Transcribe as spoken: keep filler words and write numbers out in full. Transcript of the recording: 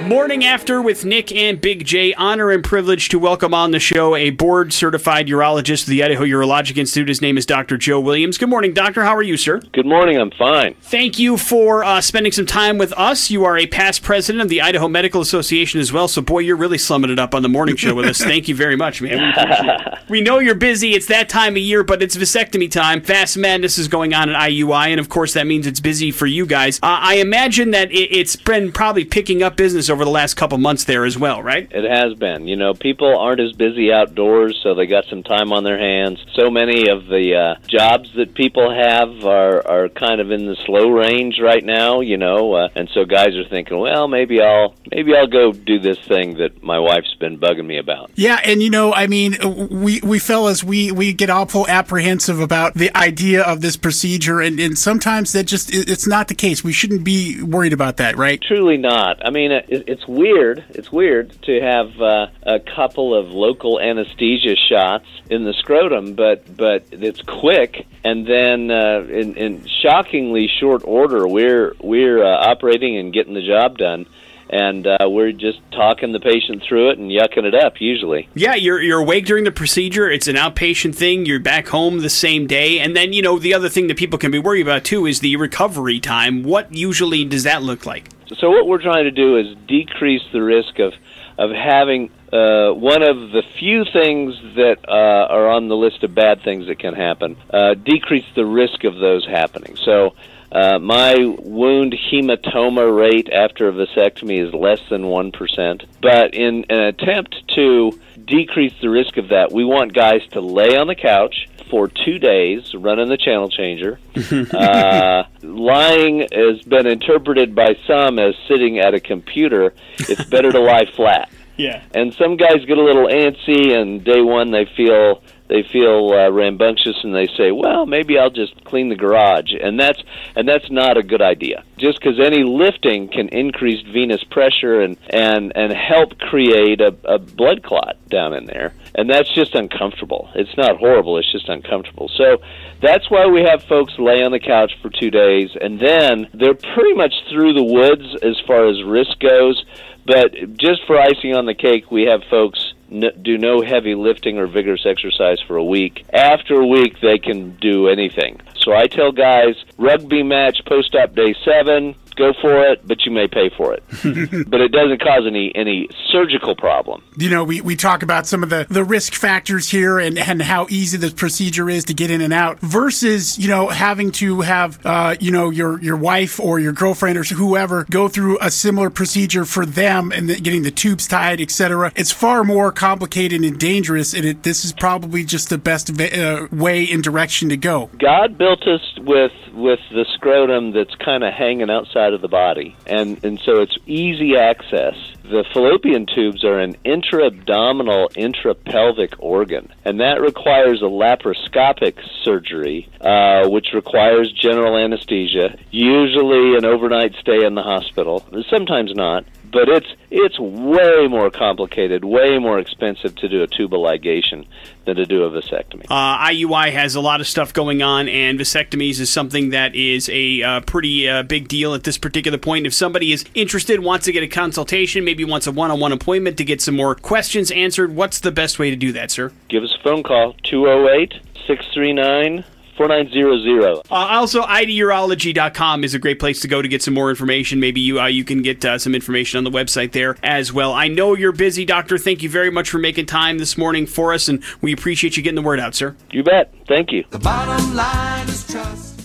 Morning After with Nick and Big J. Honor and privilege to welcome on the show a board-certified urologist of the Idaho Urologic Institute. His name is Doctor Joe Williams. Good morning, doctor. How are you, sir? Good morning. I'm fine. Thank you for uh, spending some time with us. You are a past president of the Idaho Medical Association as well, so boy, you're really slumming it up on the morning show with us. Thank you very much, man. We appreciate it. We know you're busy. It's that time of year, but it's vasectomy time. Vast madness is going on at I U I, and of course that means it's busy for you guys. Uh, I imagine that it, it's been probably picking up business over the last couple months there as well, right? It has been. You know, people aren't as busy outdoors, so they got some time on their hands. So many of the uh, jobs that people have are, are kind of in the slow range right now, you know, uh, and so guys are thinking, well, maybe I'll maybe I'll go do this thing that my wife's been bugging me about. Yeah, and you know, I mean, we, we fellas, we, we get awful apprehensive about the idea of this procedure, and, and sometimes that just, it's not the case. We shouldn't be worried about that, right? Truly not. I mean, it, it's weird. It's weird to have uh, a couple of local anesthesia shots in the scrotum, but but it's quick, and then uh, in, in shockingly short order, we're we're uh, operating and getting the job done. And uh, we're just talking the patient through it and yucking it up, usually. Yeah, you're you're awake during the procedure. It's an outpatient thing. You're back home the same day. And then, you know, the other thing that people can be worried about, too, is the recovery time. What usually does that look like? So what we're trying to do is decrease the risk of, of having uh, one of the few things that uh, are on the list of bad things that can happen, uh, decrease the risk of those happening. So Uh, my wound hematoma rate after a vasectomy is less than one percent. But in an attempt to decrease the risk of that, we want guys to lay on the couch for two days, running the channel changer. uh, lying has been interpreted by some as sitting at a computer. It's better to lie flat. Yeah. And some guys get a little antsy, and day one they feel... They feel uh, rambunctious, and they say, "Well, maybe I'll just clean the garage," and that's and that's not a good idea. Just because any lifting can increase venous pressure and and and help create a, a blood clot down in there, and that's just uncomfortable. It's not horrible; it's just uncomfortable. So that's why we have folks lay on the couch for two days, and then they're pretty much through the woods as far as risk goes. But just for icing on the cake, we have folks No, do no heavy lifting or vigorous exercise for a week. After a week, they can do anything. So I tell guys, rugby match post-op day seven, go for it, but you may pay for it. But it doesn't cause any any surgical problem. You know, we, we talk about some of the, the risk factors here and, and how easy the procedure is to get in and out versus, you know, having to have, uh, you know, your, your wife or your girlfriend or whoever go through a similar procedure for them and the, getting the tubes tied, et cetera. It's far more complicated and dangerous, and it, this is probably just the best uh, way and direction to go. God built us with with the scrotum that's kind of hanging outside of the body, and and so it's easy access. The fallopian tubes are an intra-abdominal, intra-pelvic organ, and that requires a laparoscopic surgery, uh, which requires general anesthesia, usually an overnight stay in the hospital, sometimes not. But it's it's way more complicated, way more expensive to do a tubal ligation than to do a vasectomy. Uh, I U I has a lot of stuff going on, and vasectomies is something that is a uh, pretty uh, big deal at this particular point. If somebody is interested, wants to get a consultation, maybe wants a one-on-one appointment to get some more questions answered, what's the best way to do that, sir? Give us a phone call, two oh eight, six three nine, four nine zero zero. Uh, also, I D urology dot com is a great place to go to get some more information. Maybe you uh, you can get uh, some information on the website there as well. I know you're busy, Doctor. Thank you very much for making time this morning for us, and we appreciate you getting the word out, sir. You bet. Thank you. The bottom line is trust.